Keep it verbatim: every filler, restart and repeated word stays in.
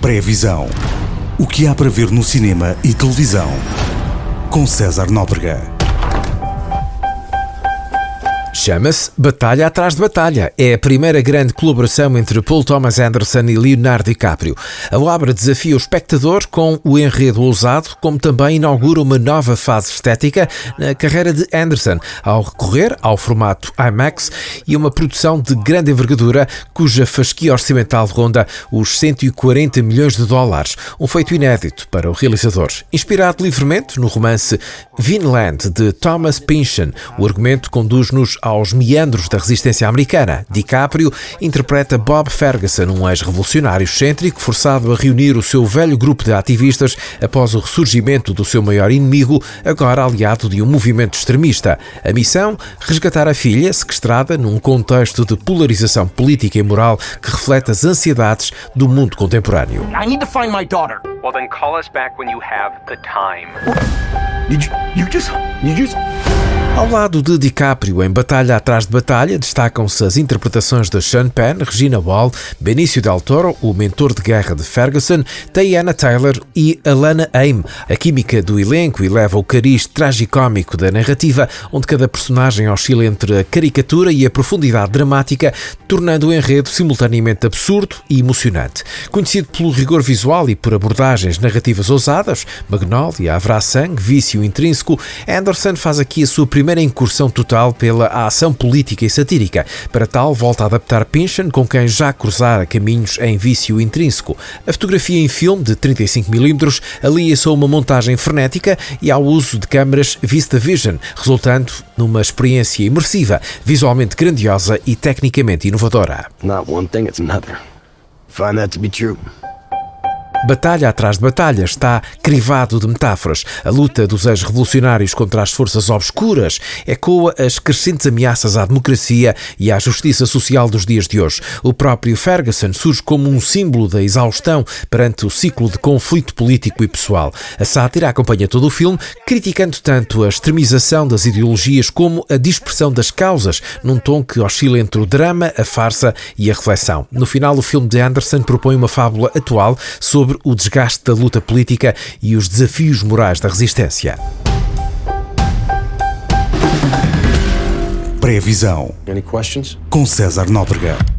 Pré-visão. O que há para ver no cinema e televisão. Com César Nóbrega. Chama-se Batalha Atrás de Batalha. É a primeira grande colaboração entre Paul Thomas Anderson e Leonardo DiCaprio. A obra desafia o espectador com o enredo ousado, como também inaugura uma nova fase estética na carreira de Anderson, ao recorrer ao formato IMAX e uma produção de grande envergadura, cuja fasquia orçamental ronda os cento e quarenta milhões de dólares. Um feito inédito para o realizador. Inspirado livremente no romance Vinland, de Thomas Pynchon, o argumento conduz-nos aos meandros da resistência americana. DiCaprio interpreta Bob Ferguson, um ex-revolucionário excêntrico forçado a reunir o seu velho grupo de ativistas após o ressurgimento do seu maior inimigo, agora aliado de um movimento extremista. A missão? Resgatar a filha, sequestrada num contexto de polarização política e moral que reflete as ansiedades do mundo contemporâneo. I need to find my daughter. Well, then call us back when you have the time. Did you, you just, you just... Ao lado de DiCaprio em Batalha Atrás de Batalha, destacam-se as interpretações de Sean Penn, Regina Hall, Benicio del Toro, o mentor de guerra de Ferguson, Teyana Taylor e Alana Haim. A química do elenco eleva o cariz tragicómico da narrativa, onde cada personagem oscila entre a caricatura e a profundidade dramática, tornando o enredo simultaneamente absurdo e emocionante. Conhecido pelo rigor visual e por abordagens narrativas ousadas, Magnolia, Haverá Sangue, Vício Intrínseco, Anderson faz aqui a sua primeira primeira incursão total pela ação política e satírica. Para tal, volta a adaptar Pynchon, com quem já cruzara caminhos em Vício Intrínseco. A fotografia em filme de trinta e cinco milímetros alia-se a uma montagem frenética e ao uso de câmaras VistaVision, resultando numa experiência imersiva, visualmente grandiosa e tecnicamente inovadora. Not one thing, it's another. Find that to be true. Batalha Atrás de Batalha está crivado de metáforas. A luta dos ex-revolucionários contra as forças obscuras ecoa as crescentes ameaças à democracia e à justiça social dos dias de hoje. O próprio Ferguson surge como um símbolo da exaustão perante o ciclo de conflito político e pessoal. A sátira acompanha todo o filme, criticando tanto a extremização das ideologias como a dispersão das causas, num tom que oscila entre o drama, a farsa e a reflexão. No final, o filme de Anderson propõe uma fábula atual sobre o desgaste da luta política e os desafios morais da resistência. Pré-visão. Any questions? Com César Nóbrega.